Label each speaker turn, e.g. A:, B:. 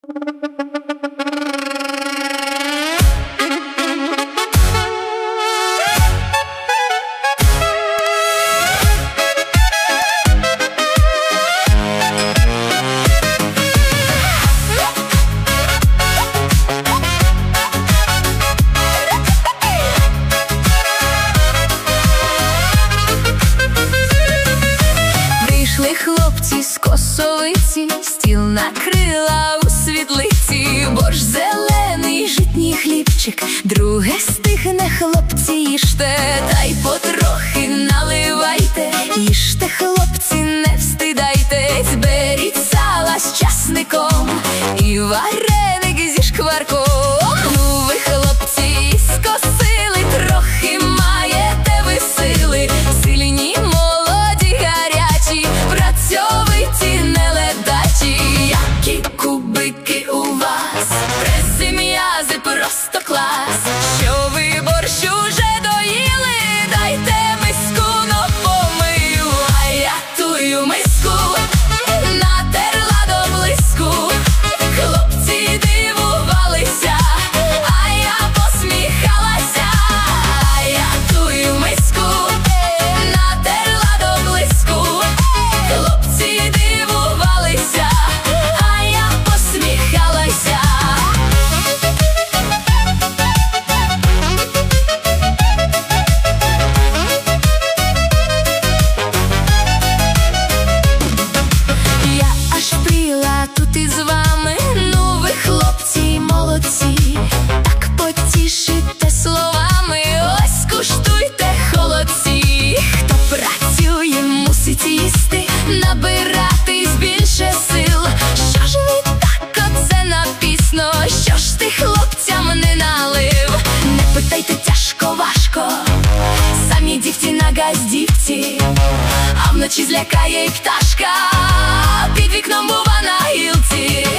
A: Хлопці з Косовиці, стіл накрила у світлиці, борщ зелений, житній хлібчик, друге стигне, хлопці, їжте, та й потрохи наливайте, їжте, хлопці, не встидайтесь, беріть сала з часником і вареник зі шкварком. Ну ви, хлопці, скосили, трохи маєте ви сили, сильні, молоді, гарячі, працьовиті, не ледачі. Які кубики у вас, преси, м'язи, просто клас. Що ви борщ уже доїли, дайте миску, но помию. А я тую миску натерла до блиску. Хлопці дивувалися, а я посміхалася. А я тую миску натерла до блиску. Хлопці дивувалися, а я посміхалася. Я аж пріла тут із вами, ну ви, хлопці, молодці, так потішите словами, ось куштуйте, холодці. Хто працює, мусить їсти, набиратись більше сил. Що ж ви так оце напісно, що ж ти хлопцям не налив? Не питайте, тяжко, важко, самі дівці на газдівці, а вночі злякає й пташка, під вікном бува на гілці.